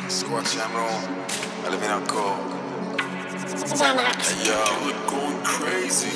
Squatch Amron, Elimina Coke. Hey yo, we're going crazy.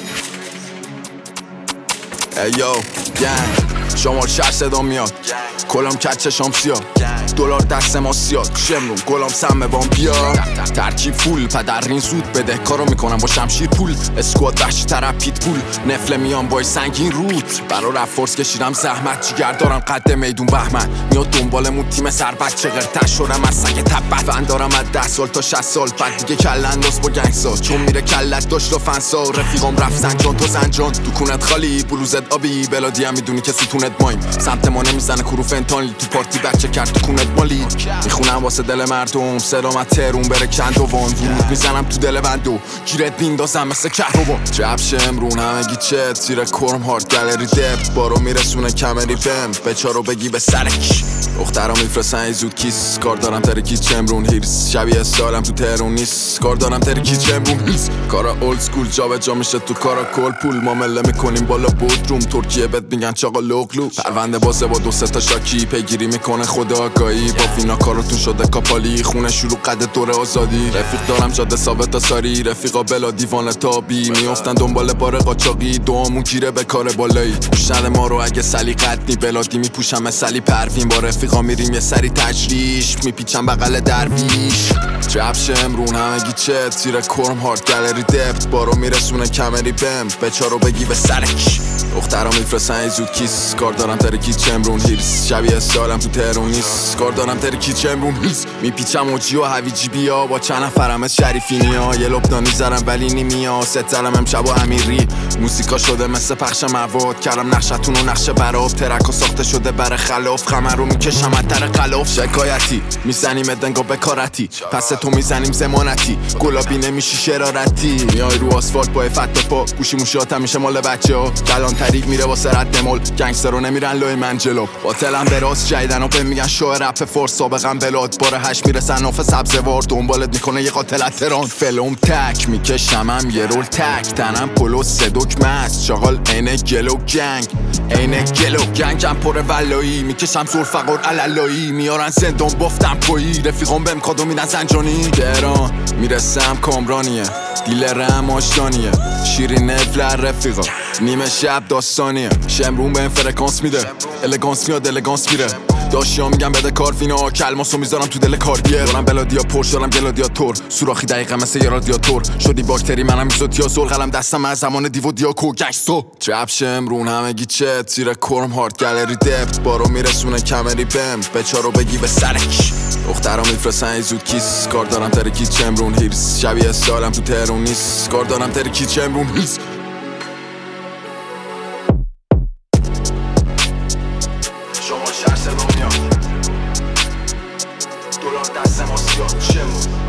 Hey yo, gang شمال شهر صدا میاد کلام کچشام سیاه دلار دست ما سیاد شمرون گلام سمه بام بیا ترکیب فول پدرین سود بده کارو میکنم با شمشیر پول اسکواد وحشی طرف پیت پول نفله میان بای سنگین روت برا رفت فرس کشیدم زحمت جیگر دارم قد میدون بهمن میاد دنبالمون تیم سر بچه غرتش شدم از سگ تبت فن دارم از 10 سال تا 60 سال بعد دیگه کل انداز با گنگسا چون میره کلت داشت و فنسا رفیقام رفت زنجان تو زنجان تو کونت خالی بلوزت آبی بلادی هم میدونی که ستونت مایم سمت ما نمیزنه کرو فنتانلی تو پارتی بچه کرد تو کونت مالی میخونم واسه دل مردم سلامت ترون بره کند و وان ورود میزنم تو دل بندو گیرت بیندازم مثل کهربان جبش امرون همگی چت زیر کرم هارد گالری دپ بارو میرسونه کمری بم بچارو بگی به سرک دخترا میفرسن ای زود کیس کار دارم ترکی چمرون هیرس شبیه استارم تو تهرون نیست کار دارم ترکی چمرون هیرس کارا اولد سکول جا جا میشه تو کارا کل پول ما مله میکنیم بالا بودروم ترکیه بهت میگن چاقا لوگلو پرونده بازه با 2 تا شاکی پیگیری میکنه خود آگاهی با فینا کاراتون شده کاپالی خونه شروع قد دور آزادی رفیق دارم جاده ثابت ساری رفیقا بلا دیوان تابی میافتن دنبال بار قاچاقی دوامون گیره به کار بالایی پوشنده ما رو اگه سلیقت نی بلادی میپوشم مثلی پروین با رفیقا میریم یه سری تجریش میپیچم بغل درویش جبش امرون همگی چت زیر کرم هارد گالری دپت بارو میرسونه کمری بم بچارو بگی به سرک دخترا میفرسن ای زود کیس کار دارم ترکی چمرون هیرس شبیه استارم تو تهرون نیست کار دارم ترکی چمرون هیرس میپیچم اوجی و هویجی بیا با چند نفرم از شریفینیا یه لبنانی زرم ولی نیمیا ست زرم امشب و امیری موسیقا شده مثل پخش مواد کردم نقشتون و نقش براب ترکا ساخته شده بر خلاف خمر رو میکشم از در خلاف شکایتی میزنیم دنگا بکارتی پس تو میزنیم زمانتی گلابی نمیشی شرارتی میای رو آسفالت با افت پا گوشی موشیات میشه مال بچه ها کلان طریق میره واسه رد مول گنگستر رو نمیرن لای منجلو باطلم براز جیدن و به میگن شو رپ فورس سابقم بلاد بار 8 میرسن ناف سبزوار دنبالت میکنه یه قاتل تران فلوم تک میکشمم یه رول تک تنم پلو سدوک مست شغال عین گلو گنگم پر ولایی میکشم زور فقر علالایی میارن زندان بافتم پایی رفیقام بهم کادو میدن زنجانی تهران میرسم کامرانیه دیلرم آشتانیه شیرین نفلر رفیقا نیمه شب داستانیه شمرون بهم فرکانس میده الگانس میاد الگانس میره داشتیا میگم بده کارفینا کلماسو میذارم تو دل کاردیه دارم بلادیا پرش دارم گلادیاتور سوراخی دقیقه مثل یه رادیاتور شدی باکتری منم میزوتیازول قلم دستم از زمان دیو دیاکو گنگستو جبش امرون همگی چت زیر کرم هارد گالری دپت بارو میرسونه کمری بم بچارو بگی به سرک دخترا میفرسن ای زود کیس کار دارم ترکی چمرون هیرس شبیه استارم تو تهرون نیست کار دارم ترکی چمرون هیرس شما شهر صدا میاد دلار دست ما سیاه چمرون